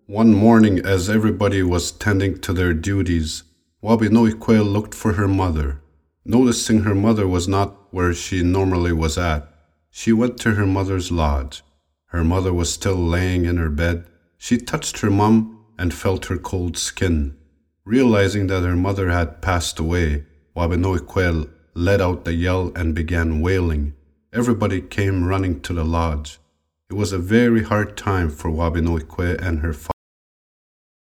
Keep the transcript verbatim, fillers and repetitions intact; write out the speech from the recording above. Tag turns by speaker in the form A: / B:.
A: One morning, as everybody was tending to their duties, Wabinoique looked for her mother. Noticing her mother was not where she normally was at, she went to her mother's lodge. Her mother was still laying in her bed. She touched her mum and felt her cold skin. Realizing that her mother had passed away, Wabinoique let out a yell and began wailing. Everybody came running to the lodge. It was a very hard time for Wabinoique and her father.